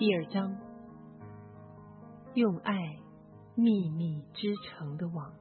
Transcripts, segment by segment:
第2章，用爱秘密织成的网。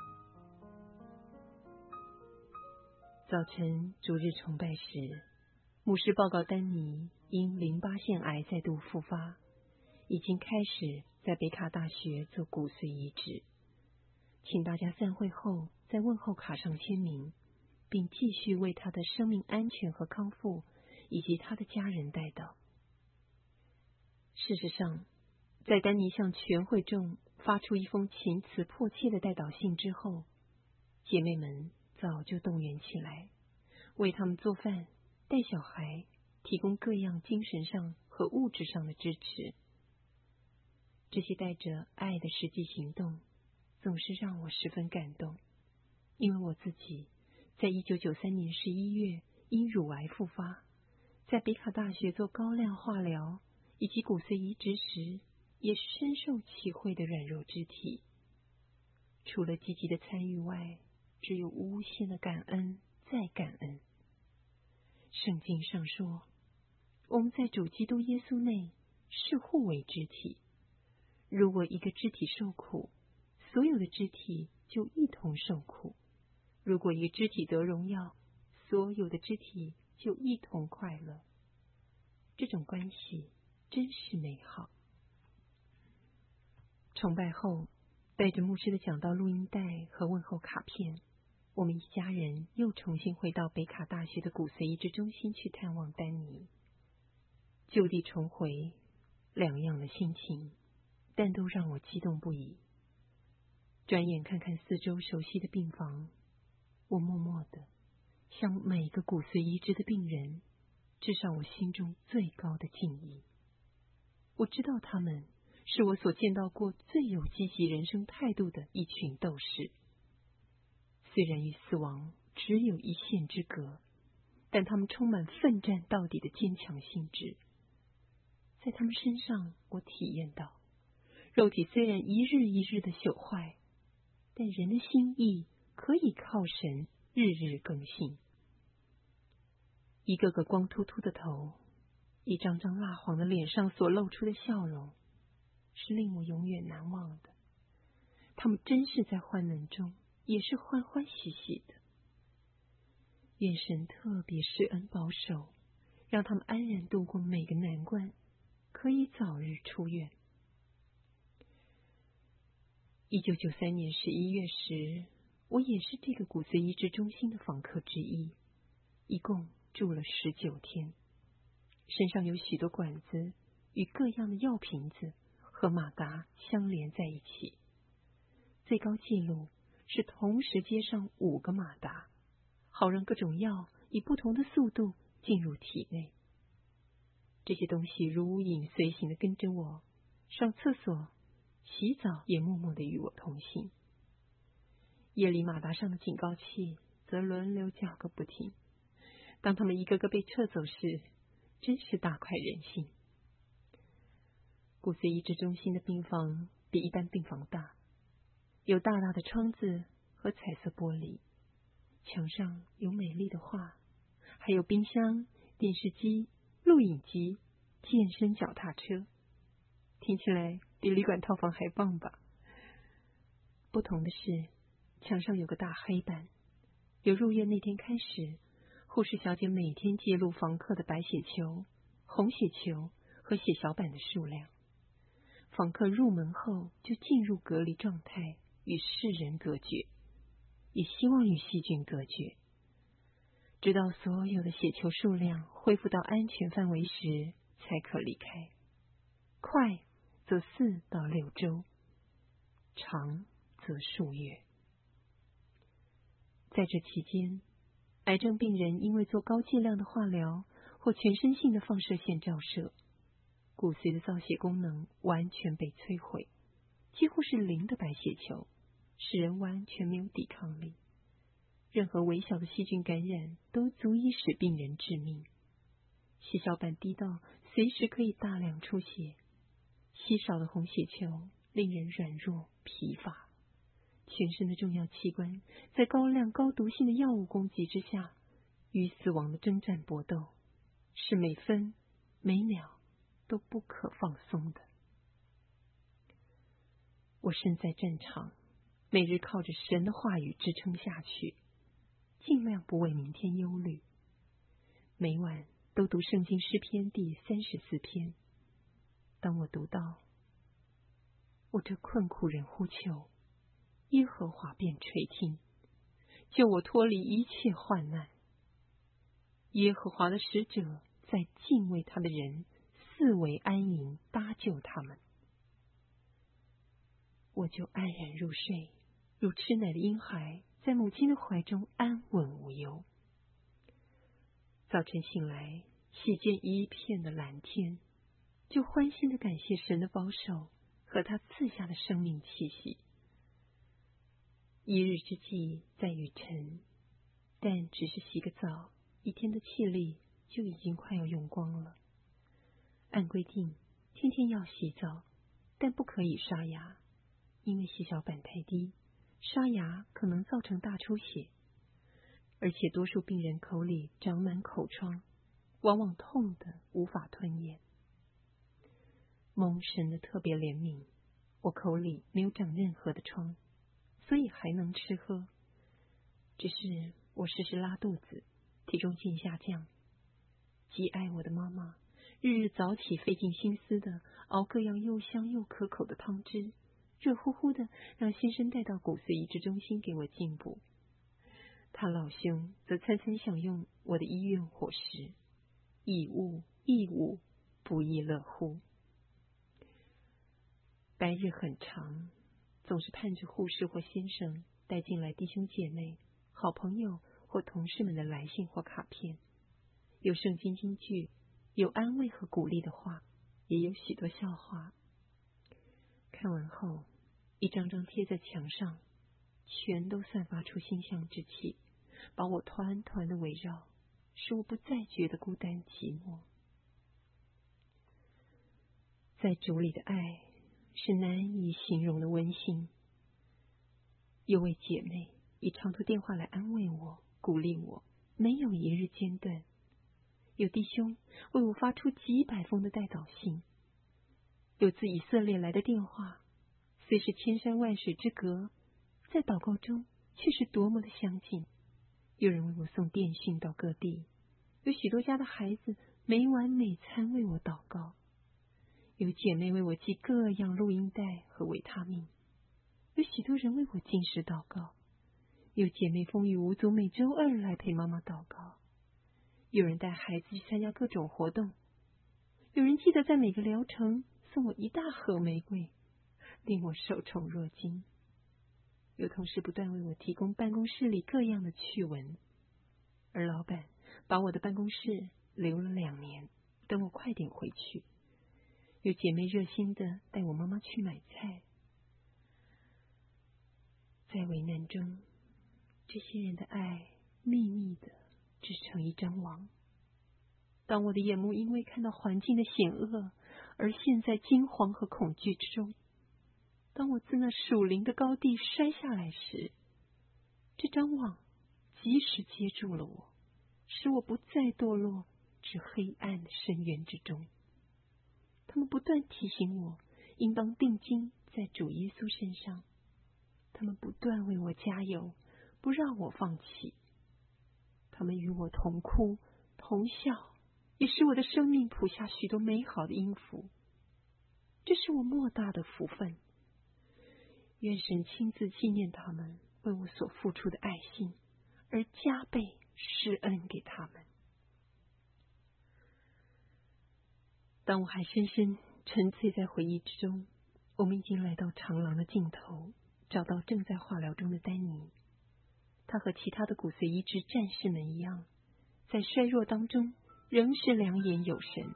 早晨主日崇拜时，牧师报告丹尼因淋巴腺癌再度复发，已经开始在北卡大学做骨髓移植，请大家散会后在问候卡上签名，并继续为他的生命安全和康复以及他的家人代祷。事实上，在丹尼向全会众发出一封情辞迫切的代祷信之后，姐妹们早就动员起来，为他们做饭、带小孩，提供各样精神上和物质上的支持。这些带着爱的实际行动总是让我十分感动，因为我自己在1993年11月因乳癌复发，在北卡大学做高量化疗以及骨髓移植时，也是深受其惠的软弱肢体。除了积极的参与外，只有无限的感恩再感恩。圣经上说，我们在主基督耶稣内是互为肢体，如果一个肢体受苦，所有的肢体就一同受苦；如果一个肢体得荣耀，所有的肢体就一同快乐。这种关系真是美好。崇拜后，带着牧师的讲道录音带和问候卡片，我们一家人又重新回到北卡大学的骨髓移植中心去探望丹尼。就地重回，两样的心情，但都让我激动不已。转眼看看四周熟悉的病房，我默默地向每个骨髓移植的病人致上我心中最高的敬意。我知道他们是我所见到过最有积极人生态度的一群斗士。虽然与死亡只有一线之隔，但他们充满奋战到底的坚强心智。在他们身上，我体验到，肉体虽然一日一日的朽坏，但人的心意可以靠神日日更新。一个个光秃秃的头，一张张蜡黄的脸上所露出的笑容，是令我永远难忘的。他们真是在患难中也是欢欢喜喜的。愿神特别施恩保守，让他们安然度过每个难关，可以早日出院。1993年11月时，我也是这个骨髓移植中心的访客之一，一共住了19天，身上有许多管子与各样的药瓶子和马达相连在一起。最高纪录是同时接上5个马达，好让各种药以不同的速度进入体内。这些东西如无影随形地跟着我，上厕所、洗澡也默默地与我同行。夜里马达上的警告器则轮流叫个不停。当他们一个个被撤走时，真是大快人心。骨髓移植中心的病房比一般病房大，有大大的窗子和彩色玻璃，墙上有美丽的画，还有冰箱、电视机、录影机、健身脚踏车，听起来比旅馆套房还棒吧？不同的是，墙上有个大黑板，由入院那天开始，护士小姐每天记录房客的白血球、红血球和血小板的数量。访客入门后就进入隔离状态，与世人隔绝，也希望与细菌隔绝，直到所有的血球数量恢复到安全范围时才可离开。快则4到6周，长则数月。在这期间，癌症病人因为做高剂量的化疗或全身性的放射线照射，骨髓的造血功能完全被摧毁，几乎是0的白血球，使人完全没有抵抗力。任何微小的细菌感染都足以使病人致命。血小板低到随时可以大量出血，稀少的红血球令人软弱疲乏。全身的重要器官在高量高毒性的药物攻击之下，与死亡的征战搏斗，是每分、每秒、 都不可放松的。我身在战场，每日靠着神的话语支撑下去，尽量不为明天忧虑。每晚都读圣经诗篇第34篇。当我读到我这困苦人呼求，耶和华便垂听，救我脱离一切患难。耶和华的使者在敬畏他的人四围安营，搭救他们。我就安然入睡，如吃奶的婴孩在母亲的怀中安稳无忧。早晨醒来，瞥见一片的蓝天，就欢欣地感谢神的保守和他赐下的生命气息。一日之计在于晨，但只是洗个澡，一天的气力就已经快要用光了。按规定，天天要洗澡，但不可以刷牙，因为血小板太低，刷牙可能造成大出血，而且多数病人口里长满口疮，往往痛得无法吞咽。蒙神的特别怜悯，我口里没有长任何的疮，所以还能吃喝。只是我时时拉肚子，体重渐下降。极爱我的妈妈，日日早起费尽心思的熬各样又香又可口的汤汁，热乎乎的让先生带到骨髓移植中心给我进补。他老兄则餐餐享用我的医院伙食，异物不亦乐乎。白日很长，总是盼着护士或先生带进来弟兄姐妹、好朋友或同事们的来信或卡片，有圣经金句，有安慰和鼓励的话，也有许多笑话。看完后，一张张贴在墙上，全都散发出馨香之气，把我团团的围绕，使我不再觉得孤单寂寞。在主里的爱是难以形容的温馨。有位姐妹以长途电话来安慰我、鼓励我，没有一日间断。有弟兄为我发出几百封的代祷信。有自以色列来的电话，虽是千山万水之隔，在祷告中却是多么的相近。有人为我送电讯到各地，有许多家的孩子每晚每餐为我祷告，有姐妹为我寄各样录音带和维他命，有许多人为我禁食祷告，有姐妹风雨无阻每周2来陪妈妈祷告，有人带孩子去参加各种活动，有人记得在每个疗程送我一大盒玫瑰，令我受宠若惊。有同事不断为我提供办公室里各样的趣闻，而老板把我的办公室留了2年，等我快点回去。有姐妹热心的带我妈妈去买菜。在危难中，这些人的爱秘密的织成一张网。当我的眼目因为看到环境的险恶而陷在惊惶和恐惧之中，当我自那属灵的高地摔下来时，这张网及时接住了我，使我不再堕落至黑暗的深渊之中。他们不断提醒我应当定睛在主耶稣身上，他们不断为我加油，不让我放弃。他们与我同哭同笑，也使我的生命谱下许多美好的音符。这是我莫大的福分。愿神亲自纪念他们为我所付出的爱心，而加倍施恩给他们。当我还深深沉醉在回忆之中，我们已经来到长廊的尽头，找到正在化疗中的丹尼。他和其他的骨髓移植战士们一样，在衰弱当中仍是两眼有神。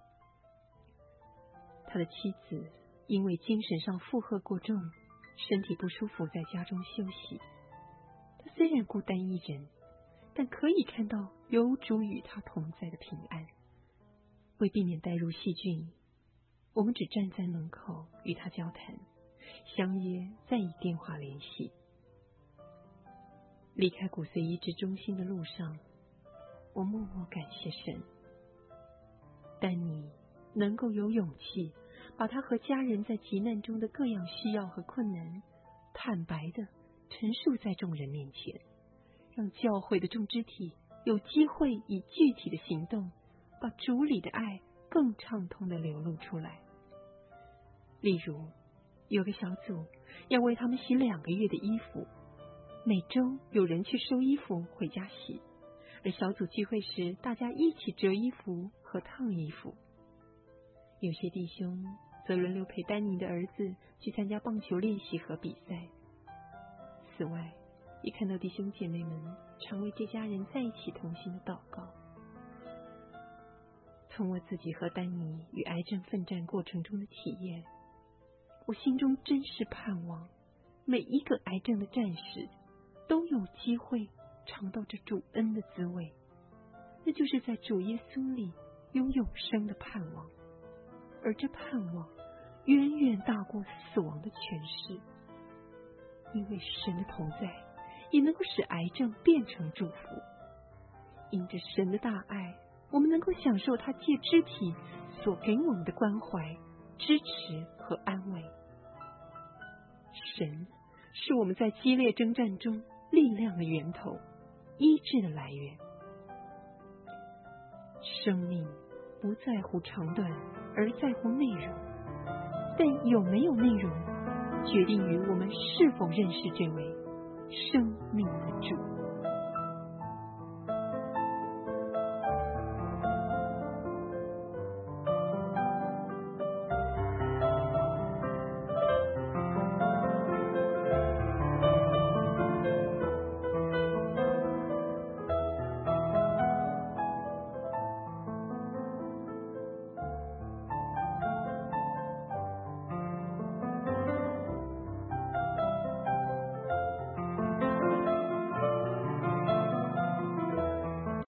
他的妻子因为精神上负荷过重，身体不舒服，在家中休息。他虽然孤单一人，但可以看到有主与他同在的平安。为避免带入细菌，我们只站在门口与他交谈，相约再以电话联系。离开骨髓移植中心的路上，我默默感谢神。丹尼能够有勇气把他和家人在急难中的各样需要和困难坦白地陈述在众人面前，让教会的众肢体有机会以具体的行动把主里的爱更畅通地流露出来。例如，有个小组要为他们洗2个月的衣服，每周有人去收衣服回家洗，而小组聚会时大家一起折衣服和烫衣服。有些弟兄则轮流陪丹尼的儿子去参加棒球练习和比赛。此外，也看到弟兄姐妹们常为这家人在一起同心的祷告。从我自己和丹尼与癌症奋战过程中的体验，我心中真是盼望每一个癌症的战士都有机会尝到这主恩的滋味，那就是在主耶稣里有永生的盼望，而这盼望远远大过死亡的权势。因为神的同在也能够使癌症变成祝福，因着神的大爱，我们能够享受他借肢体所给我们的关怀、支持和安慰。神是我们在激烈征战中力量的源头，医治的来源。生命不在乎长短，而在乎内容，但有没有内容决定于我们是否认识这位生命的主。